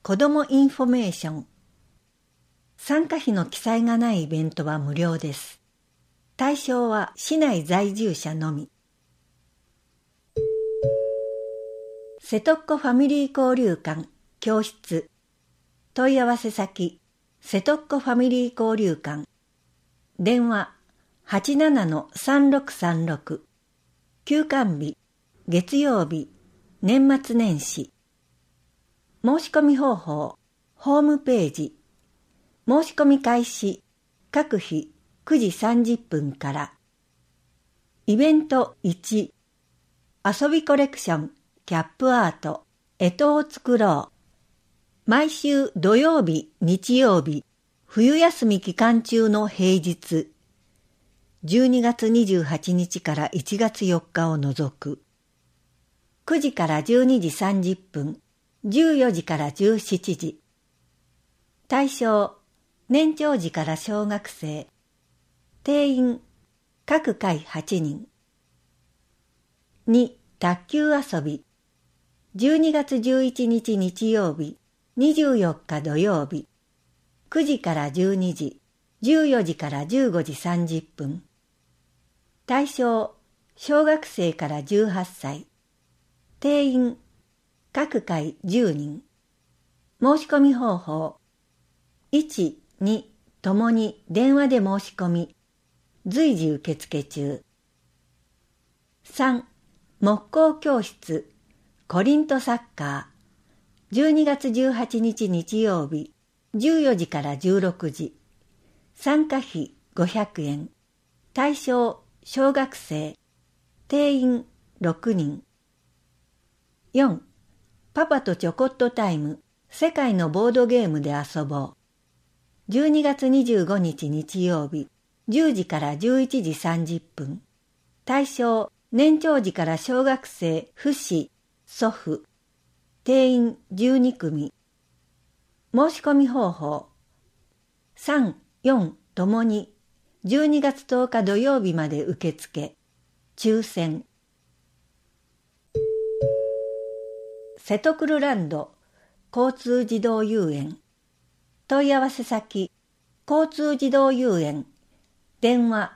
子どもインフォメーション。参加費の記載がないイベントは無料です。対象は市内在住者のみ。瀬戸っ子ファミリー交流館教室。問い合わせ先、瀬戸っ子ファミリー交流館。電話 87-3636。休館日、月曜日、年末年始。申し込み方法、ホームページ。申し込み開始、各日9時30分から。イベント1、遊びコレクション、キャップアート、干支を作ろう。毎週土曜日、日曜日、冬休み期間中の平日、12月28日から1月4日を除く。9時から12時30分、14時から17時。対象、年長児から小学生。定員、各回8人。2、卓球遊び。12月11日日曜日、24日土曜日。9時から12時、14時から15時30分。対象、小学生から18歳。定員、各回10人。申し込み方法。1、2、ともに電話で申し込み。随時受付中。3、木工教室、コリントサッカー。12月18日日曜日、14時から16時。参加費500円。対象、小学生。定員6人。4、パパとちょこっとタイム、世界のボードゲームで遊ぼう。12月25日日曜日、10時から11時30分。対象、年長児から小学生、父子、祖父。定員12組。申し込み方法。3、4ともに、12月10日土曜日まで受付。抽選。瀬戸クルランド交通児童遊園。問い合わせ先、交通児童遊園。電話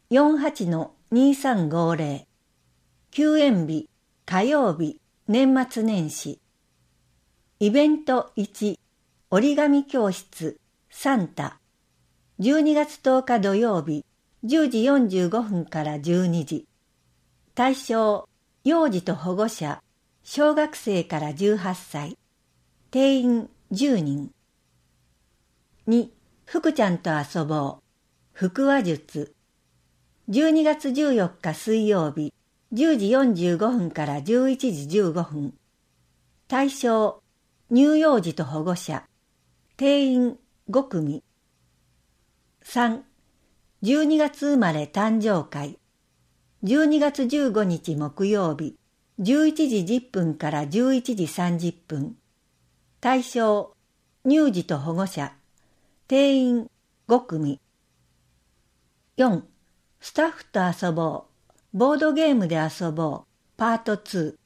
48-2350。休園日、火曜日、年末年始。イベント1、折り紙教室、サンタ。12月10日土曜日、10時45分から12時。対象、幼児と保護者、小学生から18歳。定員10人。2、福ちゃんと遊ぼう。腹話術。12月14日水曜日、10時45分から11時15分。対象、乳幼児と保護者。定員5組。3、12月生まれ誕生会。12月15日木曜日、11時10分から11時30分。対象、乳児と保護者。定員5組。4、スタッフと遊ぼう。ボードゲームで遊ぼう。パート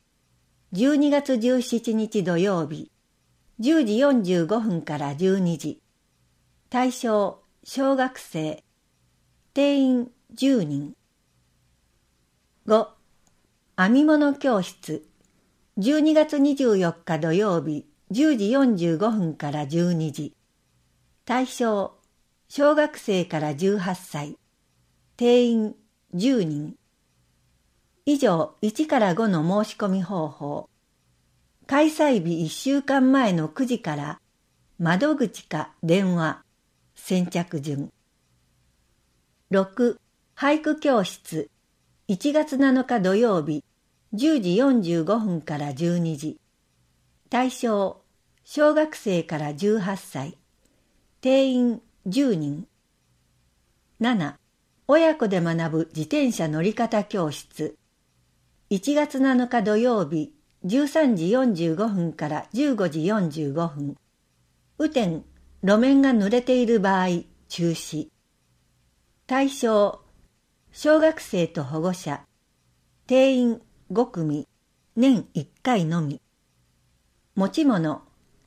2。12月17日土曜日。10時45分から12時。対象、小学生。定員10人。5、編み物教室。12月24日土曜日。10時45分から12時。対象、小学生から18歳。定員10人。以上、1から5の申し込み方法。開催日1週間前の9時から、窓口か電話、先着順。6、俳句教室。1月7日土曜日、10時45分から12時。対象、小学生から18歳。定員10人。7、親子で学ぶ自転車乗り方教室。1月7日土曜日、13時45分から15時45分。雨天、路面が濡れている場合、中止。対象、小学生と保護者。定員5組、年1回のみ。持ち物、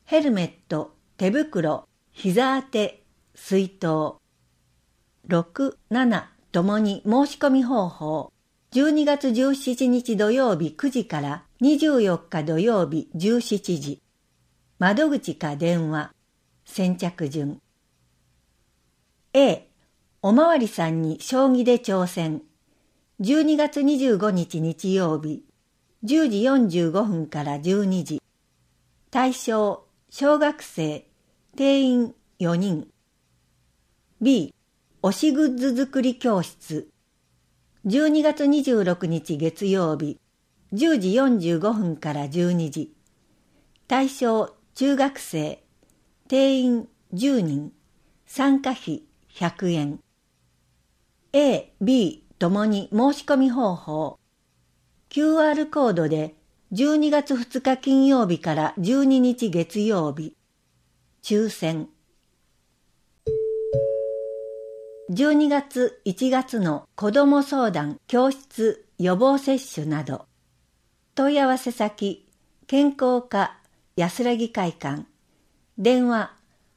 ヘルメット、手袋、膝当て、水筒。6、7ともに申し込み方法。12月17日土曜日9時から24日土曜日17時。窓口か電話。先着順。A、おまわりさんに将棋で挑戦。12月25日日曜日、10時45分から12時。対象、小学生、定員4人。B、推しグッズ作り教室。12月26日月曜日、10時45分から12時。対象、中学生、定員10人。参加費100円。A、B ともに申し込み方法。QR コードで12月2日金曜日から12日月曜日。抽選。12月1月の子ども相談教室予防接種など。問い合わせ先、健康課安らぎ会館。電話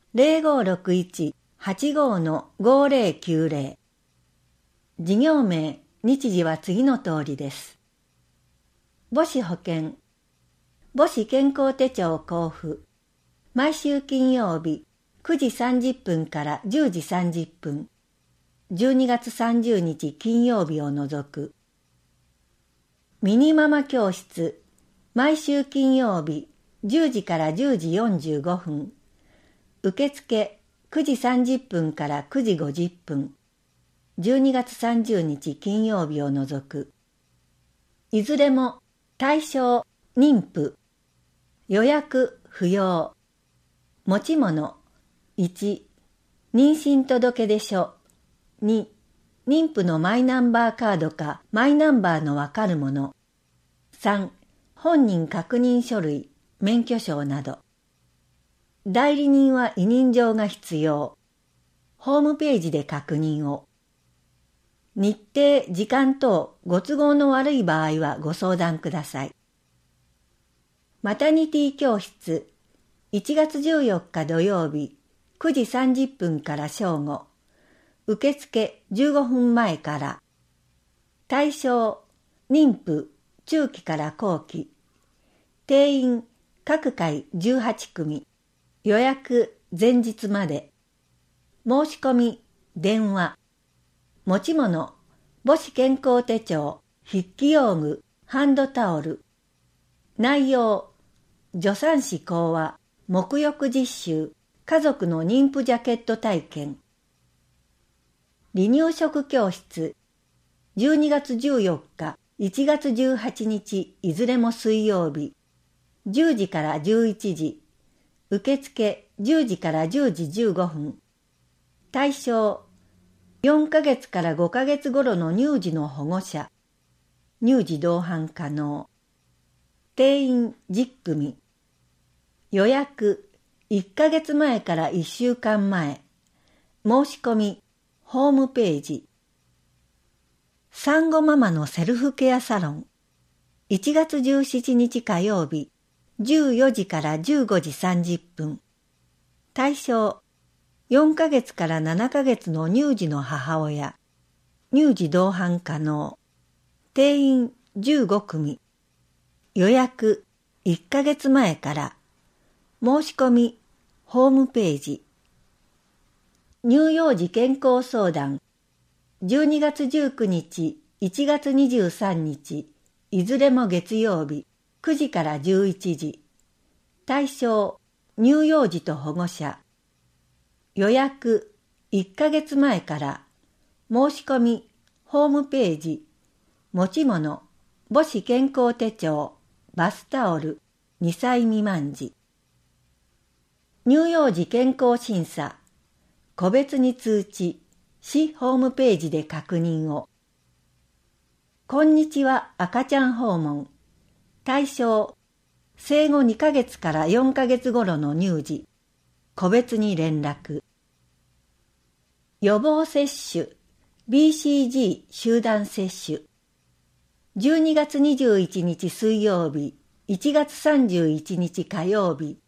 0561-85-5090。事業名、日時は次の通りです。母子保険。母子健康手帳交付。毎週金曜日、9時30分から10時30分。12月30日金曜日を除く。ミニママ教室。毎週金曜日、10時から10時45分。受付9時30分から9時50分。12月30日金曜日を除く。いずれも対象妊婦。予約不要。持ち物。1、妊娠届出書。2、妊婦のマイナンバーカードかマイナンバーのわかるもの。3、本人確認書類、免許証など。代理人は委任状が必要。ホームページで確認を。日程、時間等ご都合の悪い場合はご相談ください。マタニティ教室、1月14日土曜日、9時30分から正午。受付15分前から。対象、妊婦、中期から後期。定員、各回18組。予約、前日まで。申し込み、電話。持ち物、母子健康手帳、筆記用具、ハンドタオル。内容、助産師講話、沐浴実習、家族の妊婦ジャケット体験。離乳食教室、12月14日、1月18日、いずれも水曜日、10時から11時、受付10時から10時15分。対象、4ヶ月から5ヶ月頃の乳児の保護者。乳児同伴可能。定員10組。予約1ヶ月前から1週間前。申し込み、ホームページ。産後ママのセルフケアサロン。1月17日火曜日、14時から15時30分。対象、4ヶ月から7ヶ月の乳児の母親。乳児同伴可能。定員15組。予約1ヶ月前から。申し込み、ホームページ。乳幼児健康相談。12月19日、1月23日、いずれも月曜日、9時から11時。対象、乳幼児と保護者。予約、1ヶ月前から。申し込み、ホームページ。持ち物、母子健康手帳、バスタオル、2歳未満児。乳幼児健康審査。個別に通知、市ホームページで確認を。こんにちは赤ちゃん訪問。対象、生後2ヶ月から4ヶ月頃の乳児。個別に連絡。予防接種、BCG 集団接種。12月21日水曜日、1月31日火曜日、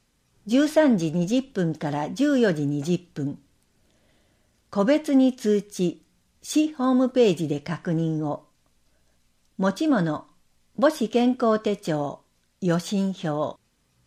13時20分から14時20分。個別に通知、市ホームページで確認を。持ち物、母子健康手帳、予診票。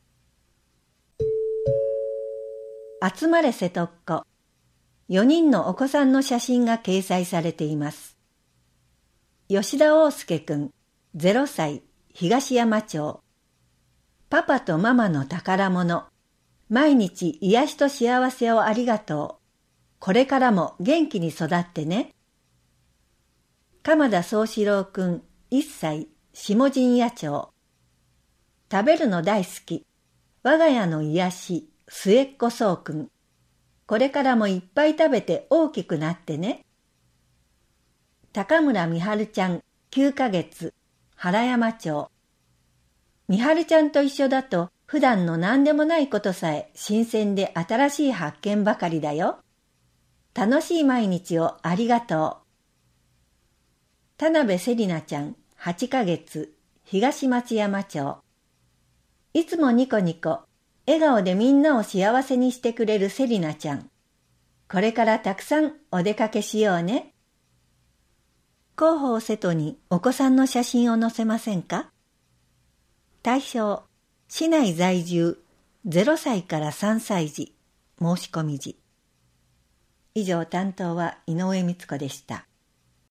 集まれ瀬戸っ子。4人のお子さんの写真が掲載されています。吉田大介くん、0歳、東山町。パパとママの宝物。毎日癒しと幸せをありがとう。これからも元気に育ってね。鎌田宗志郎くん、1歳、下陣谷町。食べるの大好き。我が家の癒し、末っ子そうくん。これからもいっぱい食べて大きくなってね。高村美春ちゃん、9ヶ月、原山町。美春ちゃんと一緒だと普段の何でもないことさえ新鮮で新しい発見ばかりだよ。楽しい毎日をありがとう。田辺セリナちゃん、8ヶ月、東松山町。いつもニコニコ、笑顔でみんなを幸せにしてくれるセリナちゃん。これからたくさんお出かけしようね。広報瀬戸にお子さんの写真を載せませんか？対象、市内在住0歳から3歳児、申し込み時。以上担当は井上光子でした。